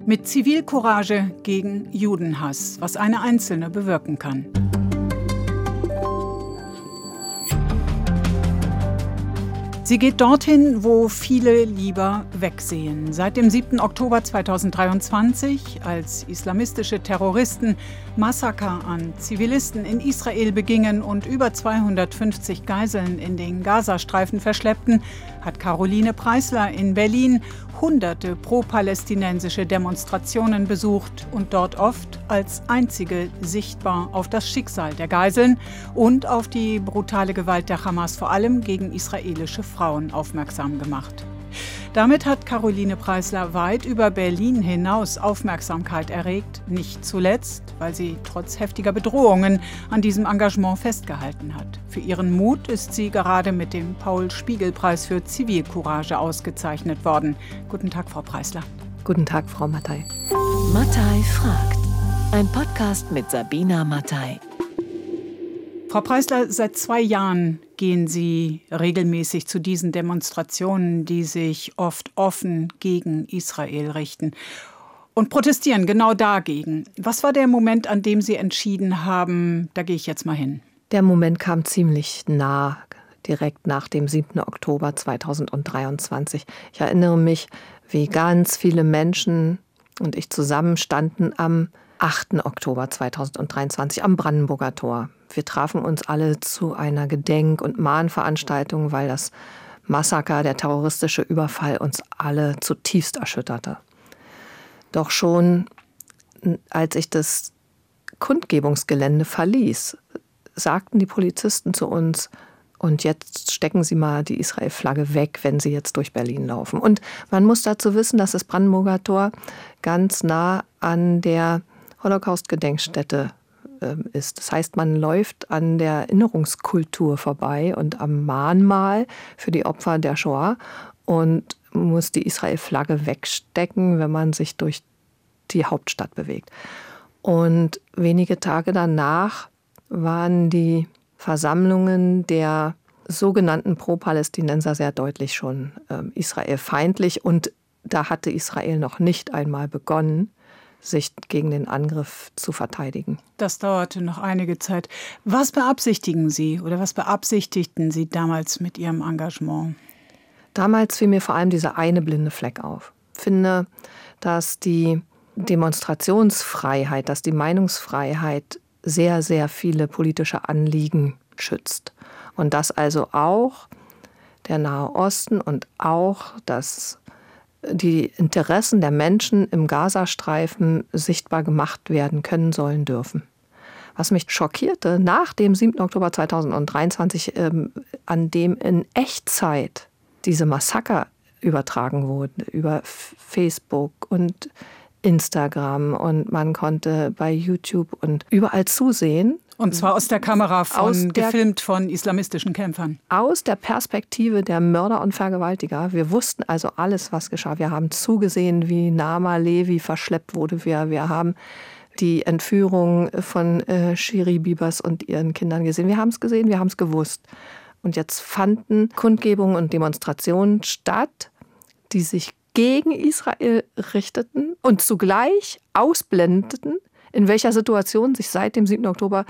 Mit Zivilcourage gegen Judenhass, was eine Einzelne bewirken kann. Sie geht dorthin, wo viele lieber wegsehen. Seit dem 7. Oktober 2023, als islamistische Terroristen Massaker an Zivilisten in Israel begingen und über 250 Geiseln in den Gazastreifen verschleppten, hat Caroline Preisler in Berlin hunderte pro-palästinensische Demonstrationen besucht und dort oft als einzige sichtbar auf das Schicksal der Geiseln und auf die brutale Gewalt der Hamas vor allem gegen israelische Frauen aufmerksam gemacht. Damit hat Caroline Preisler weit über Berlin hinaus Aufmerksamkeit erregt, nicht zuletzt, weil sie trotz heftiger Bedrohungen an diesem Engagement festgehalten hat. Für ihren Mut ist sie gerade mit dem Paul-Spiegel-Preis für Zivilcourage ausgezeichnet worden. Guten Tag, Frau Preisler. Guten Tag, Frau Mattei. Mattei fragt. Ein Podcast mit Sabina Mattei. Frau Preisler, seit 2 Jahren gehen Sie regelmäßig zu diesen Demonstrationen, die sich oft offen gegen Israel richten und protestieren genau dagegen. Was war der Moment, an dem Sie entschieden haben, da gehe ich jetzt mal hin? Der Moment kam ziemlich nah, direkt nach dem 7. Oktober 2023. Ich erinnere mich, wie ganz viele Menschen und ich zusammen standen am 8. Oktober 2023 am Brandenburger Tor. Wir trafen uns alle zu einer Gedenk- und Mahnveranstaltung, weil das Massaker, der terroristische Überfall uns alle zutiefst erschütterte. Doch schon als ich das Kundgebungsgelände verließ, sagten die Polizisten zu uns, und jetzt stecken Sie mal die Israel-Flagge weg, wenn Sie jetzt durch Berlin laufen. Und man muss dazu wissen, dass das Brandenburger Tor ganz nah an der Holocaust-Gedenkstätte ist. Das heißt, man läuft an der Erinnerungskultur vorbei und am Mahnmal für die Opfer der Shoah und muss die Israel-Flagge wegstecken, wenn man sich durch die Hauptstadt bewegt. Und wenige Tage danach waren die Versammlungen der sogenannten Pro-Palästinenser sehr deutlich schon israelfeindlich. Und da hatte Israel noch nicht einmal begonnen, sich gegen den Angriff zu verteidigen. Das dauerte noch einige Zeit. Was beabsichtigen Sie oder was beabsichtigten Sie damals mit Ihrem Engagement? Damals fiel mir vor allem dieser eine blinde Fleck auf. Ich finde, dass die Demonstrationsfreiheit, dass die Meinungsfreiheit sehr, sehr viele politische Anliegen schützt. Und dass also auch der Nahe Osten und auch die Interessen der Menschen im Gazastreifen sichtbar gemacht werden können, sollen, dürfen. Was mich schockierte, nach dem 7. Oktober 2023, an dem in Echtzeit diese Massaker übertragen wurden, über Facebook und Instagram, und man konnte bei YouTube und überall zusehen. Und zwar aus der Kamera gefilmt von islamistischen Kämpfern. Aus der Perspektive der Mörder und Vergewaltiger. Wir wussten also alles, was geschah. Wir haben zugesehen, wie Naama Levi verschleppt wurde. Wir haben die Entführung von Shiri Bibas und ihren Kindern gesehen. Wir haben es gesehen, wir haben es gewusst. Und jetzt fanden Kundgebungen und Demonstrationen statt, die sich gegen Israel richteten und zugleich ausblendeten, in welcher Situation sich seit dem 7. Oktober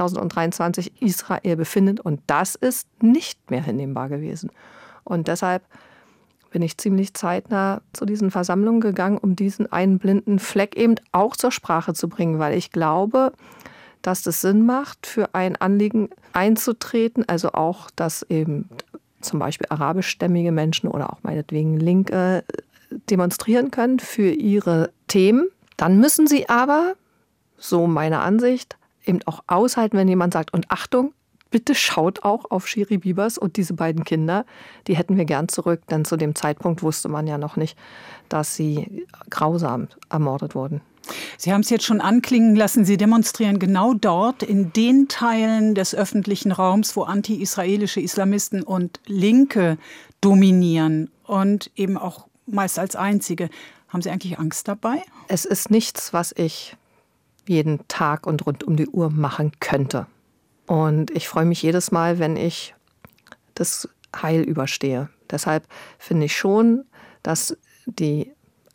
2023 Israel befindet. Und das ist nicht mehr hinnehmbar gewesen. Und deshalb bin ich ziemlich zeitnah zu diesen Versammlungen gegangen, um diesen einen blinden Fleck eben auch zur Sprache zu bringen, weil ich glaube, dass es Sinn macht, für ein Anliegen einzutreten, also auch, dass eben zum Beispiel arabischstämmige Menschen oder auch meinetwegen Linke demonstrieren können für ihre Themen. Dann müssen sie aber, so meine Ansicht, eben auch aushalten, wenn jemand sagt, und Achtung, bitte schaut auch auf Shiri Bibas und diese beiden Kinder, die hätten wir gern zurück, denn zu dem Zeitpunkt wusste man ja noch nicht, dass sie grausam ermordet wurden. Sie haben es jetzt schon anklingen lassen, Sie demonstrieren genau dort, in den Teilen des öffentlichen Raums, wo anti-israelische Islamisten und Linke dominieren und eben auch meist als Einzige. Haben Sie eigentlich Angst dabei? Es ist nichts, was ich jeden Tag und rund um die Uhr machen könnte. Und ich freue mich jedes Mal, wenn ich das heil überstehe. Deshalb finde ich schon, dass die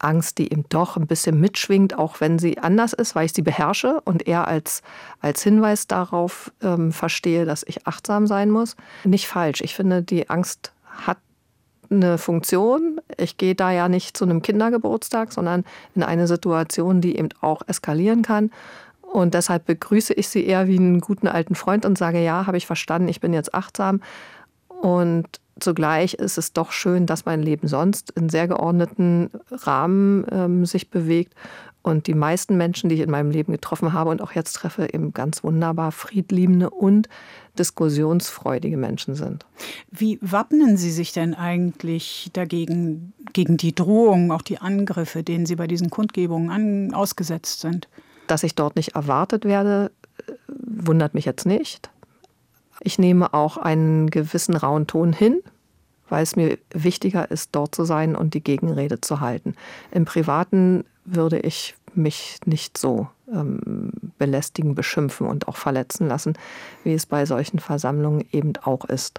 Angst, die eben doch ein bisschen mitschwingt, auch wenn sie anders ist, weil ich sie beherrsche und eher als Hinweis darauf verstehe, dass ich achtsam sein muss. Nicht falsch. Ich finde, die Angst hat eine Funktion. Ich gehe da ja nicht zu einem Kindergeburtstag, sondern in eine Situation, die eben auch eskalieren kann. Und deshalb begrüße ich sie eher wie einen guten alten Freund und sage, ja, habe ich verstanden, ich bin jetzt achtsam. Und zugleich ist es doch schön, dass mein Leben sonst in sehr geordneten Rahmen sich bewegt. Und die meisten Menschen, die ich in meinem Leben getroffen habe und auch jetzt treffe, eben ganz wunderbar friedliebende und diskussionsfreudige Menschen sind. Wie wappnen Sie sich denn eigentlich dagegen, gegen die Drohungen, auch die Angriffe, denen Sie bei diesen Kundgebungen ausgesetzt sind? Dass ich dort nicht erwartet werde, wundert mich jetzt nicht. Ich nehme auch einen gewissen rauen Ton hin, weil es mir wichtiger ist, dort zu sein und die Gegenrede zu halten. Im Privaten würde ich mich nicht so belästigen, beschimpfen und auch verletzen lassen, wie es bei solchen Versammlungen eben auch ist.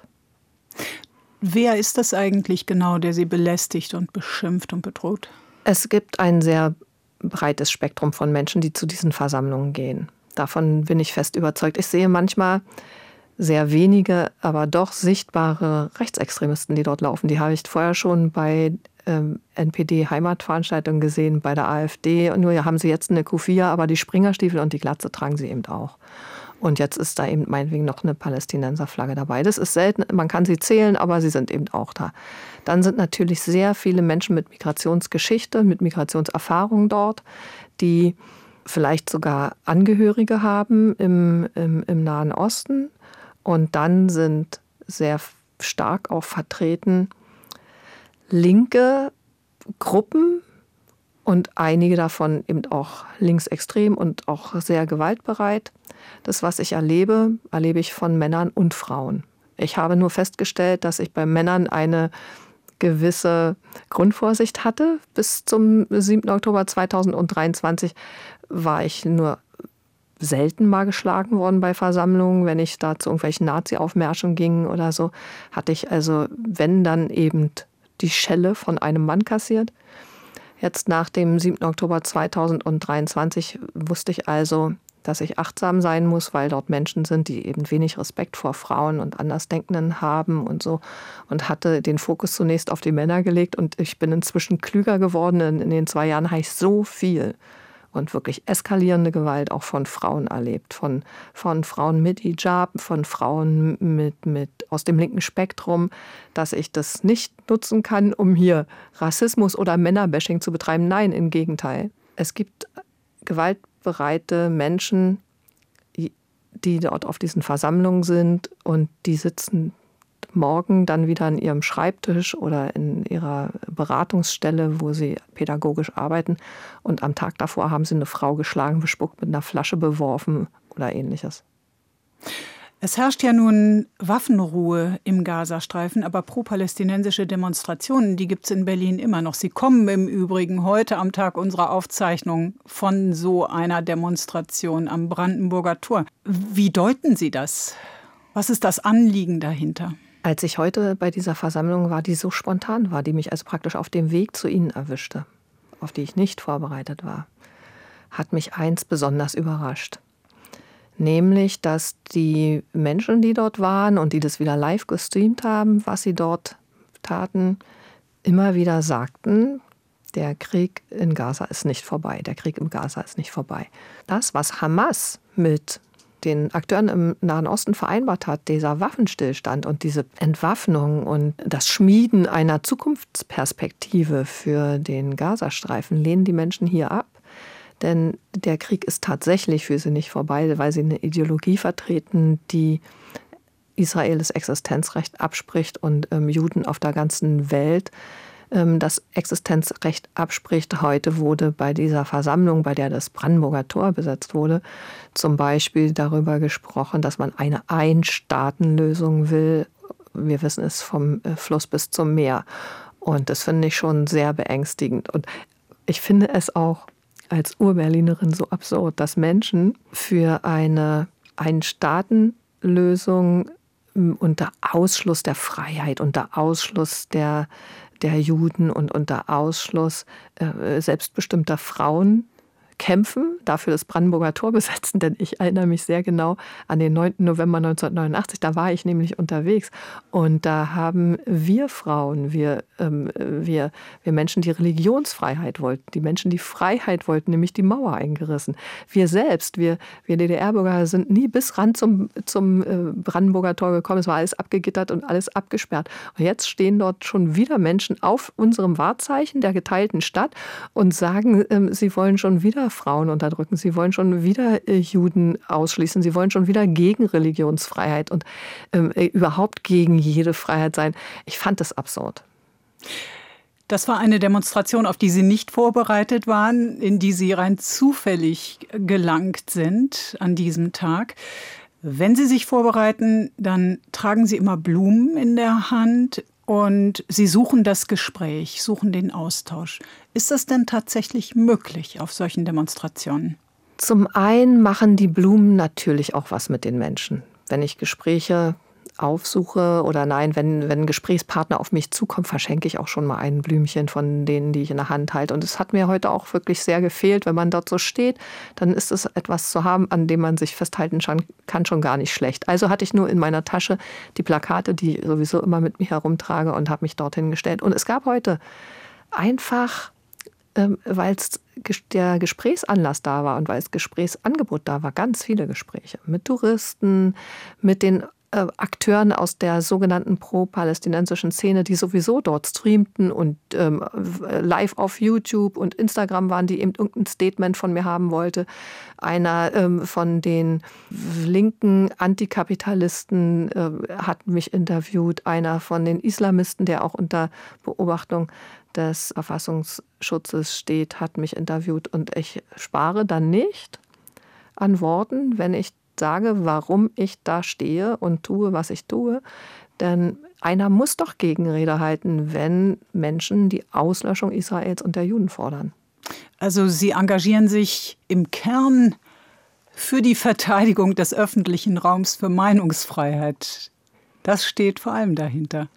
Wer ist das eigentlich genau, der Sie belästigt und beschimpft und bedroht? Es gibt ein sehr breites Spektrum von Menschen, die zu diesen Versammlungen gehen. Davon bin ich fest überzeugt. Ich sehe manchmal sehr wenige, aber doch sichtbare Rechtsextremisten, die dort laufen. Die habe ich vorher schon bei NPD-Heimatveranstaltungen gesehen, bei der AfD. Und nur haben sie jetzt eine Kufia, aber die Springerstiefel und die Glatze tragen sie eben auch. Und jetzt ist da eben meinetwegen noch eine Palästinenserflagge dabei. Das ist selten, man kann sie zählen, aber sie sind eben auch da. Dann sind natürlich sehr viele Menschen mit Migrationsgeschichte, mit Migrationserfahrung dort, die vielleicht sogar Angehörige haben im Nahen Osten. Und dann sind sehr stark auch vertreten linke Gruppen und einige davon eben auch linksextrem und auch sehr gewaltbereit. Das, was ich erlebe, erlebe ich von Männern und Frauen. Ich habe nur festgestellt, dass ich bei Männern eine gewisse Grundvorsicht hatte. Bis zum 7. Oktober 2023 war ich nur selten mal geschlagen worden bei Versammlungen. Wenn ich da zu irgendwelchen Nazi-Aufmärschen ging oder so, hatte ich also, wenn dann eben die Schelle von einem Mann kassiert. Jetzt nach dem 7. Oktober 2023 wusste ich also, dass ich achtsam sein muss, weil dort Menschen sind, die eben wenig Respekt vor Frauen und Andersdenkenden haben und so. Und hatte den Fokus zunächst auf die Männer gelegt. Und ich bin inzwischen klüger geworden. In den 2 Jahren habe ich so viel und wirklich eskalierende Gewalt auch von Frauen erlebt. Von Frauen mit Hijab, von Frauen mit aus dem linken Spektrum, dass ich das nicht nutzen kann, um hier Rassismus oder Männerbashing zu betreiben. Nein, im Gegenteil. Es gibt gewaltbereite Menschen, die dort auf diesen Versammlungen sind und die sitzen morgen dann wieder an ihrem Schreibtisch oder in ihrer Beratungsstelle, wo sie pädagogisch arbeiten. Und am Tag davor haben sie eine Frau geschlagen, bespuckt, mit einer Flasche beworfen oder Ähnliches. Es herrscht ja nun Waffenruhe im Gazastreifen, aber pro-palästinensische Demonstrationen, die gibt es in Berlin immer noch. Sie kommen im Übrigen heute am Tag unserer Aufzeichnung von so einer Demonstration am Brandenburger Tor. Wie deuten Sie das? Was ist das Anliegen dahinter? Als ich heute bei dieser Versammlung war, die so spontan war, die mich also praktisch auf dem Weg zu Ihnen erwischte, auf die ich nicht vorbereitet war, hat mich eins besonders überrascht. Nämlich, dass die Menschen, die dort waren und die das wieder live gestreamt haben, was sie dort taten, immer wieder sagten, der Krieg in Gaza ist nicht vorbei, der Krieg im Gaza ist nicht vorbei. Das, was Hamas mit den Akteuren im Nahen Osten vereinbart hat, dieser Waffenstillstand und diese Entwaffnung und das Schmieden einer Zukunftsperspektive für den Gazastreifen, lehnen die Menschen hier ab. Denn der Krieg ist tatsächlich für sie nicht vorbei, weil sie eine Ideologie vertreten, die Israel das Existenzrecht abspricht und Juden auf der ganzen Welt das Existenzrecht abspricht. Heute wurde bei dieser Versammlung, bei der das Brandenburger Tor besetzt wurde, zum Beispiel darüber gesprochen, dass man eine Ein-Staaten-Lösung will. Wir wissen es vom Fluss bis zum Meer. Und das finde ich schon sehr beängstigend. Und ich finde es auch als Urberlinerin so absurd, dass Menschen für eine Ein-Staaten-Lösung unter Ausschluss der Freiheit, unter Ausschluss der der Juden und unter Ausschluss selbstbestimmter Frauen kämpfen, dafür das Brandenburger Tor besetzen, denn ich erinnere mich sehr genau an den 9. November 1989, da war ich nämlich unterwegs und da haben wir Frauen, wir Menschen, die Religionsfreiheit wollten, die Menschen, die Freiheit wollten, nämlich die Mauer eingerissen. Wir selbst, wir DDR-Bürger sind nie bis ran zum Brandenburger Tor gekommen, es war alles abgegittert und alles abgesperrt. Und jetzt stehen dort schon wieder Menschen auf unserem Wahrzeichen der geteilten Stadt und sagen, sie wollen schon wieder Frauen unterdrücken. Sie wollen schon wieder Juden ausschließen. Sie wollen schon wieder gegen Religionsfreiheit und überhaupt gegen jede Freiheit sein. Ich fand das absurd. Das war eine Demonstration, auf die Sie nicht vorbereitet waren, in die Sie rein zufällig gelangt sind an diesem Tag. Wenn Sie sich vorbereiten, dann tragen Sie immer Blumen in der Hand. Und Sie suchen das Gespräch, suchen den Austausch. Ist das denn tatsächlich möglich auf solchen Demonstrationen? Zum einen machen die Blumen natürlich auch was mit den Menschen. Wenn ich Gespräche aufsuche oder wenn ein Gesprächspartner auf mich zukommt, verschenke ich auch schon mal ein Blümchen von denen, die ich in der Hand halte. Und es hat mir heute auch wirklich sehr gefehlt, wenn man dort so steht, dann ist es etwas zu haben, an dem man sich festhalten kann, schon gar nicht schlecht. Also hatte ich nur in meiner Tasche die Plakate, die ich sowieso immer mit mir herumtrage und habe mich dorthin gestellt. Und es gab heute einfach, weil es der Gesprächsanlass da war und weil das Gesprächsangebot da war, ganz viele Gespräche mit Touristen, mit den Akteuren aus der sogenannten pro-palästinensischen Szene, die sowieso dort streamten und live auf YouTube und Instagram waren, die eben irgendein Statement von mir haben wollte. Einer von den linken Antikapitalisten hat mich interviewt, einer von den Islamisten, der auch unter Beobachtung des Verfassungsschutzes steht, hat mich interviewt. Und ich spare dann nicht an Worten, wenn ich sage, warum ich da stehe und tue, was ich tue. Denn einer muss doch Gegenrede halten, wenn Menschen die Auslöschung Israels und der Juden fordern. Also Sie engagieren sich im Kern für die Verteidigung des öffentlichen Raums, für Meinungsfreiheit. Das steht vor allem dahinter.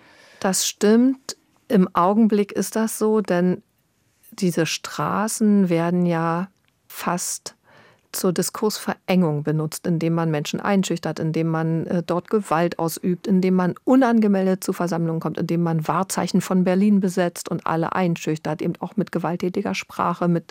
Das stimmt. Im Augenblick ist das so, denn diese Straßen werden ja fast zur Diskursverengung benutzt, indem man Menschen einschüchtert, indem man dort Gewalt ausübt, indem man unangemeldet zu Versammlungen kommt, indem man Wahrzeichen von Berlin besetzt und alle einschüchtert, eben auch mit gewalttätiger Sprache, mit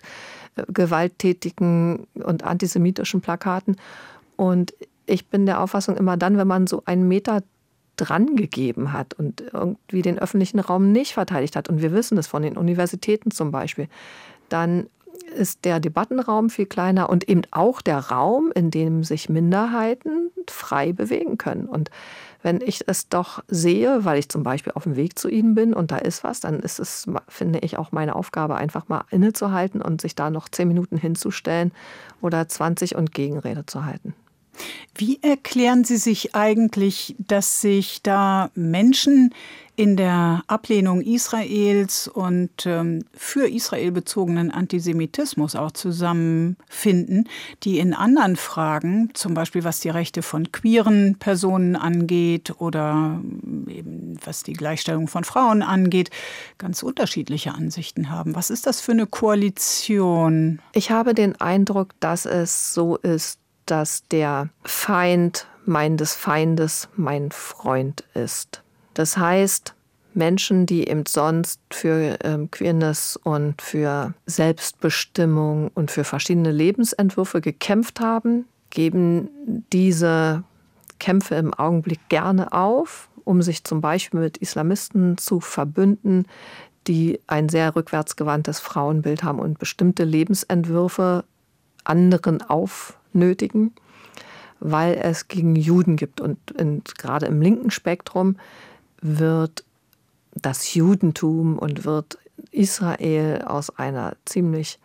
gewalttätigen und antisemitischen Plakaten. Und ich bin der Auffassung, immer dann, wenn man so einen Meter dran gegeben hat und irgendwie den öffentlichen Raum nicht verteidigt hat, und wir wissen es von den Universitäten zum Beispiel, dann ist der Debattenraum viel kleiner und eben auch der Raum, in dem sich Minderheiten frei bewegen können. Und wenn ich es doch sehe, weil ich zum Beispiel auf dem Weg zu ihnen bin und da ist was, dann ist es, finde ich, auch meine Aufgabe, einfach mal innezuhalten und sich da noch 10 Minuten hinzustellen oder 20 und Gegenrede zu halten. Wie erklären Sie sich eigentlich, dass sich da Menschen in der Ablehnung Israels und für Israel bezogenen Antisemitismus auch zusammenfinden, die in anderen Fragen, zum Beispiel was die Rechte von queeren Personen angeht oder eben was die Gleichstellung von Frauen angeht, ganz unterschiedliche Ansichten haben? Was ist das für eine Koalition? Ich habe den Eindruck, dass es so ist, dass der Feind des Feindes mein Freund ist. Das heißt, Menschen, die eben sonst für Queerness und für Selbstbestimmung und für verschiedene Lebensentwürfe gekämpft haben, geben diese Kämpfe im Augenblick gerne auf, um sich zum Beispiel mit Islamisten zu verbünden, die ein sehr rückwärtsgewandtes Frauenbild haben und bestimmte Lebensentwürfe anderen aufnötigen, weil es gegen Juden gibt. Und gerade im linken Spektrum wird das Judentum und wird Israel aus einer ziemlich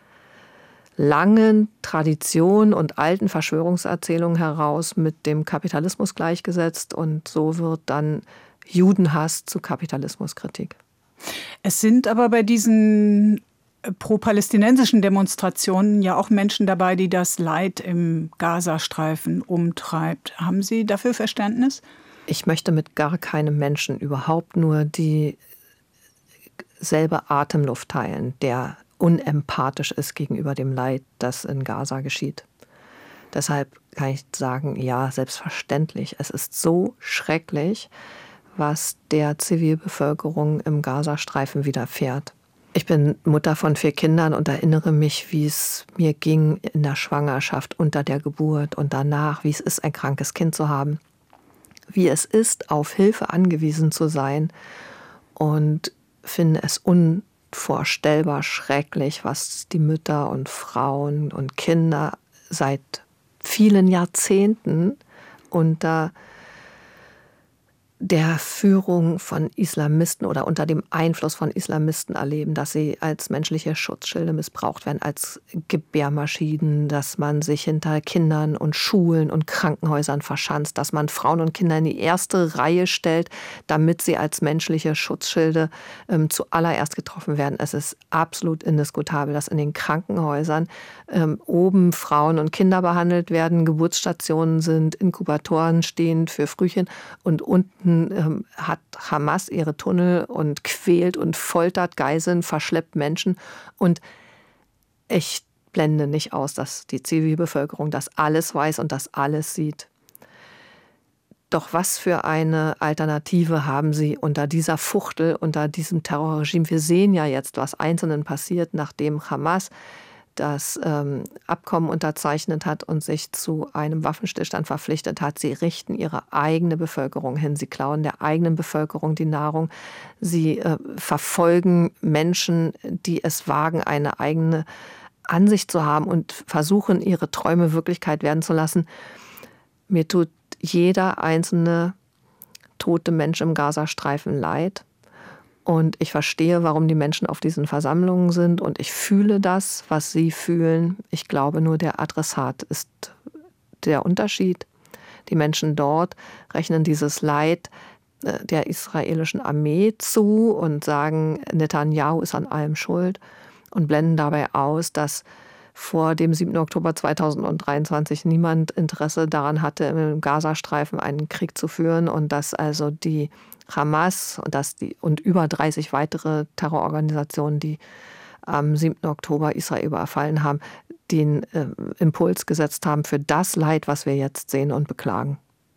langen Tradition und alten Verschwörungserzählungen heraus mit dem Kapitalismus gleichgesetzt. Und so wird dann Judenhass zu Kapitalismuskritik. Es sind aber bei diesen pro-palästinensischen Demonstrationen ja auch Menschen dabei, die das Leid im Gazastreifen umtreibt. Haben Sie dafür Verständnis? Ich möchte mit gar keinem Menschen überhaupt nur die dieselbe Atemluft teilen, der unempathisch ist gegenüber dem Leid, das in Gaza geschieht. Deshalb kann ich sagen, ja, selbstverständlich. Es ist so schrecklich, was der Zivilbevölkerung im Gazastreifen widerfährt. Ich bin Mutter von 4 Kindern und erinnere mich, wie es mir ging in der Schwangerschaft, unter der Geburt und danach, wie es ist, ein krankes Kind zu haben, wie es ist, auf Hilfe angewiesen zu sein, und finde es unvorstellbar schrecklich, was die Mütter und Frauen und Kinder seit vielen Jahrzehnten unter der Führung von Islamisten oder unter dem Einfluss von Islamisten erleben, dass sie als menschliche Schutzschilde missbraucht werden, als Gebärmaschinen, dass man sich hinter Kindern und Schulen und Krankenhäusern verschanzt, dass man Frauen und Kinder in die erste Reihe stellt, damit sie als menschliche Schutzschilde zuallererst getroffen werden. Es ist absolut indiskutabel, dass in den Krankenhäusern oben Frauen und Kinder behandelt werden, Geburtsstationen sind, Inkubatoren stehen für Frühchen, und unten hat Hamas ihre Tunnel und quält und foltert, geiseln, verschleppt Menschen. Und ich blende nicht aus, dass die Zivilbevölkerung das alles weiß und das alles sieht. Doch was für eine Alternative haben sie unter dieser Fuchtel, unter diesem Terrorregime? Wir sehen ja jetzt, was Einzelnen passiert, nachdem Hamas das Abkommen unterzeichnet hat und sich zu einem Waffenstillstand verpflichtet hat. Sie richten ihre eigene Bevölkerung hin. Sie klauen der eigenen Bevölkerung die Nahrung. Sie verfolgen Menschen, die es wagen, eine eigene Ansicht zu haben und versuchen, ihre Träume Wirklichkeit werden zu lassen. Mir tut jeder einzelne tote Mensch im Gazastreifen leid. Und ich verstehe, warum die Menschen auf diesen Versammlungen sind. Und ich fühle das, was sie fühlen. Ich glaube, nur der Adressat ist der Unterschied. Die Menschen dort rechnen dieses Leid der israelischen Armee zu und sagen, Netanyahu ist an allem schuld, und blenden dabei aus, dass vor dem 7. Oktober 2023 niemand Interesse daran hatte, im Gazastreifen einen Krieg zu führen, und dass also die Hamas und über 30 weitere Terrororganisationen, die am 7. Oktober Israel überfallen haben, den Impuls gesetzt haben für das Leid, was wir jetzt sehen und beklagen.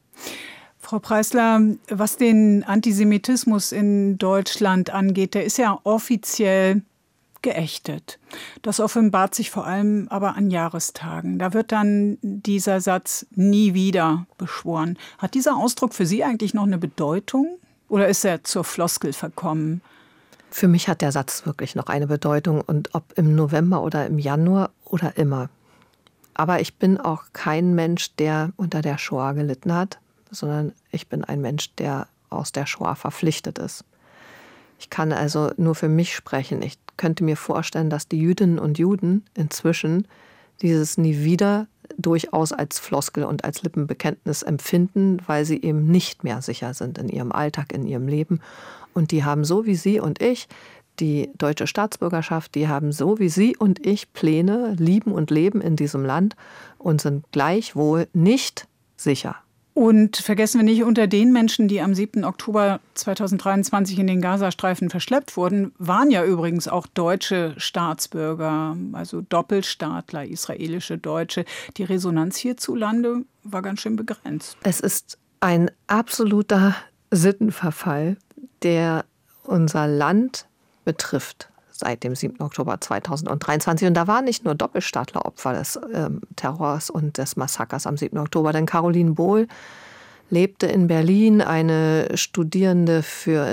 Frau Preisler, was den Antisemitismus in Deutschland angeht, der ist ja offiziell geächtet. Das offenbart sich vor allem aber an Jahrestagen. Da wird dann dieser Satz "nie wieder" beschworen. Hat dieser Ausdruck für Sie eigentlich noch eine Bedeutung oder ist er zur Floskel verkommen? Für mich hat der Satz wirklich noch eine Bedeutung, und ob im November oder im Januar oder immer. Aber ich bin auch kein Mensch, der unter der Shoah gelitten hat, sondern ich bin ein Mensch, der aus der Shoah verpflichtet ist. Ich kann also nur für mich sprechen. Ich könnte mir vorstellen, dass die Jüdinnen und Juden inzwischen dieses "nie wieder" durchaus als Floskel und als Lippenbekenntnis empfinden, weil sie eben nicht mehr sicher sind in ihrem Alltag, in ihrem Leben. Und die haben so wie Sie und ich die deutsche Staatsbürgerschaft, die haben so wie Sie und ich Pläne, lieben und leben in diesem Land und sind gleichwohl nicht sicher. Und vergessen wir nicht, unter den Menschen, die am 7. Oktober 2023 in den Gazastreifen verschleppt wurden, waren ja übrigens auch deutsche Staatsbürger, also Doppelstaatler, israelische Deutsche. Die Resonanz hierzulande war ganz schön begrenzt. Es ist ein absoluter Sittenverfall, der unser Land betrifft seit dem 7. Oktober 2023. Und da waren nicht nur Doppelstaatler Opfer des Terrors und des Massakers am 7. Oktober, denn Caroline Bohl lebte in Berlin, eine Studentin,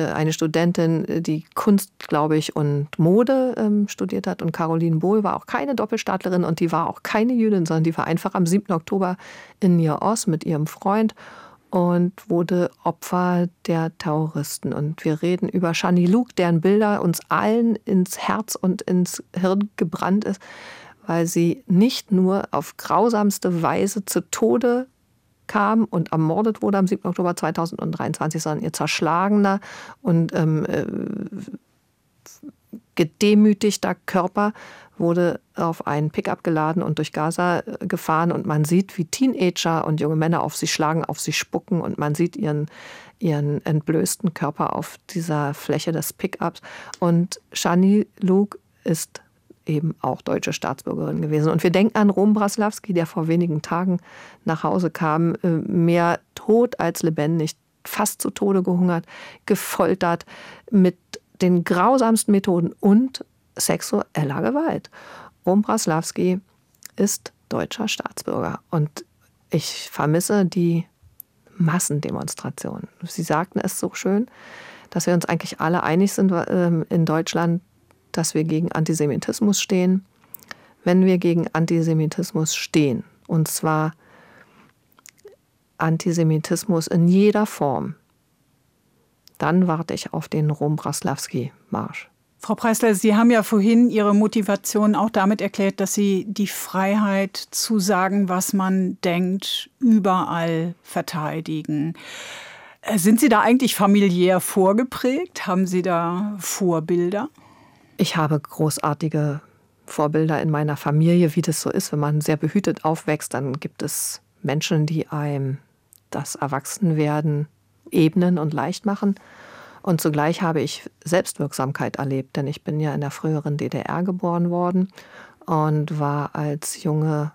die Kunst, glaube ich, und Mode studiert hat. Und Caroline Bohl war auch keine Doppelstaatlerin und die war auch keine Jüdin, sondern die war einfach am 7. Oktober in Nir Oz mit ihrem Freund und wurde Opfer der Terroristen. Und wir reden über Shani Luke, deren Bilder uns allen ins Herz und ins Hirn gebrannt ist, weil sie nicht nur auf grausamste Weise zu Tode kam und ermordet wurde am 7. Oktober 2023, sondern ihr zerschlagener und gedemütigter Körper wurde auf einen Pickup geladen und durch Gaza gefahren und man sieht, wie Teenager und junge Männer auf sie schlagen, auf sie spucken und man sieht ihren entblößten Körper auf dieser Fläche des Pickups. Und Shani Louk ist eben auch deutsche Staatsbürgerin gewesen. Und wir denken an Rom Braslavsky, der vor wenigen Tagen nach Hause kam, mehr tot als lebendig, fast zu Tode gehungert, gefoltert mit den grausamsten Methoden und sexueller Gewalt. Rom Braslavsky ist deutscher Staatsbürger und ich vermisse die Massendemonstrationen. Sie sagten es so schön, dass wir uns eigentlich alle einig sind in Deutschland, dass wir gegen Antisemitismus stehen. Wenn wir gegen Antisemitismus stehen, und zwar Antisemitismus in jeder Form, dann warte ich auf den Rom Braslavsky-Marsch. Frau Preisler, Sie haben ja vorhin Ihre Motivation auch damit erklärt, dass Sie die Freiheit zu sagen, was man denkt, überall verteidigen. Sind Sie da eigentlich familiär vorgeprägt? Haben Sie da Vorbilder? Ich habe großartige Vorbilder in meiner Familie, wie das so ist. Wenn man sehr behütet aufwächst, dann gibt es Menschen, die einem das Erwachsenwerden ebnen und leicht machen. Und zugleich habe ich Selbstwirksamkeit erlebt, denn ich bin ja in der früheren DDR geboren worden und war als junge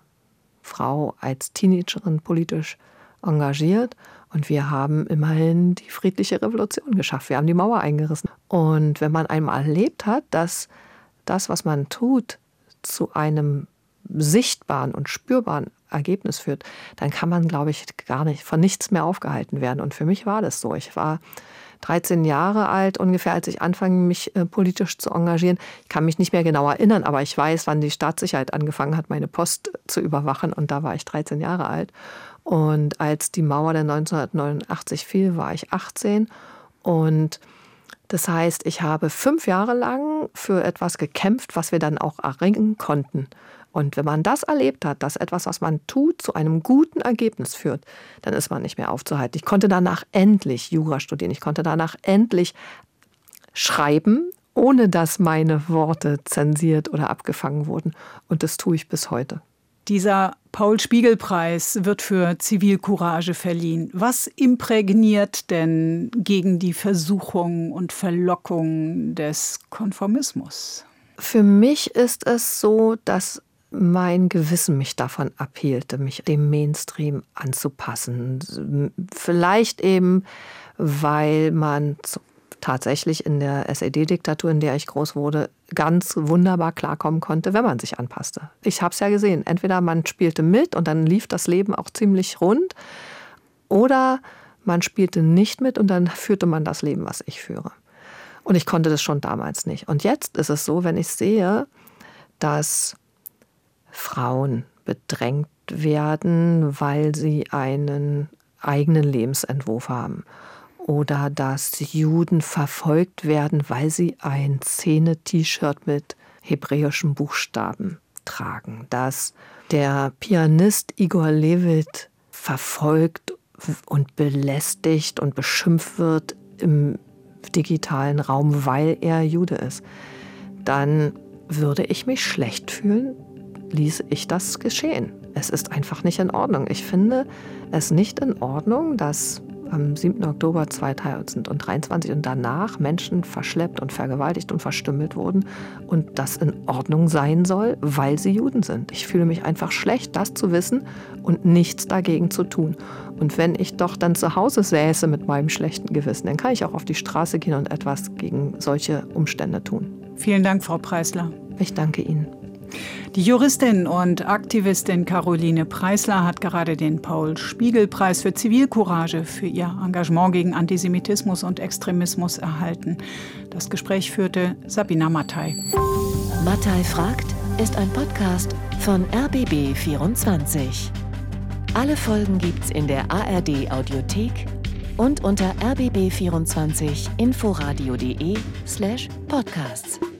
Frau, als Teenagerin politisch engagiert. Und wir haben immerhin die friedliche Revolution geschafft. Wir haben die Mauer eingerissen. Und wenn man einmal erlebt hat, dass das, was man tut, zu einem sichtbaren und spürbaren Ergebnis führt, dann kann man, glaube ich, gar nicht von nichts mehr aufgehalten werden. Und für mich war das so. Ich war 13 Jahre alt ungefähr, als ich anfing, mich politisch zu engagieren. Ich kann mich nicht mehr genau erinnern, aber ich weiß, wann die Staatssicherheit angefangen hat, meine Post zu überwachen. Und da war ich 13 Jahre alt. Und als die Mauer dann 1989 fiel, war ich 18. Und das heißt, ich habe 5 Jahre lang für etwas gekämpft, was wir dann auch erringen konnten. Und wenn man das erlebt hat, dass etwas, was man tut, zu einem guten Ergebnis führt, dann ist man nicht mehr aufzuhalten. Ich konnte danach endlich Jura studieren. Ich konnte danach endlich schreiben, ohne dass meine Worte zensiert oder abgefangen wurden. Und das tue ich bis heute. Dieser Paul-Spiegel-Preis wird für Zivilcourage verliehen. Was imprägniert denn gegen die Versuchung und Verlockung des Konformismus? Für mich ist es so, dass mein Gewissen mich davon abhielte, mich dem Mainstream anzupassen. Vielleicht eben, weil man tatsächlich in der SED-Diktatur, in der ich groß wurde, ganz wunderbar klarkommen konnte, wenn man sich anpasste. Ich habe es ja gesehen. Entweder man spielte mit und dann lief das Leben auch ziemlich rund, oder man spielte nicht mit und dann führte man das Leben, was ich führe. Und ich konnte das schon damals nicht. Und jetzt ist es so, wenn ich sehe, dass Frauen bedrängt werden, weil sie einen eigenen Lebensentwurf haben. Oder dass Juden verfolgt werden, weil sie ein Szene-T-Shirt mit hebräischen Buchstaben tragen. Dass der Pianist Igor Levit verfolgt und belästigt und beschimpft wird im digitalen Raum, weil er Jude ist. Dann würde ich mich schlecht fühlen, ließe ich das geschehen. Es ist einfach nicht in Ordnung. Ich finde es nicht in Ordnung, dass am 7. Oktober 2023 und danach Menschen verschleppt und vergewaltigt und verstümmelt wurden und das in Ordnung sein soll, weil sie Juden sind. Ich fühle mich einfach schlecht, das zu wissen und nichts dagegen zu tun. Und wenn ich doch dann zu Hause säße mit meinem schlechten Gewissen, dann kann ich auch auf die Straße gehen und etwas gegen solche Umstände tun. Vielen Dank, Frau Preisler. Ich danke Ihnen. Die Juristin und Aktivistin Caroline Preisler hat gerade den Paul-Spiegel-Preis für Zivilcourage für ihr Engagement gegen Antisemitismus und Extremismus erhalten. Das Gespräch führte Sabina Mattei. Mattei fragt ist ein Podcast von RBB24. Alle Folgen gibt's in der ARD-Audiothek und unter rbb24inforadio.de/podcasts.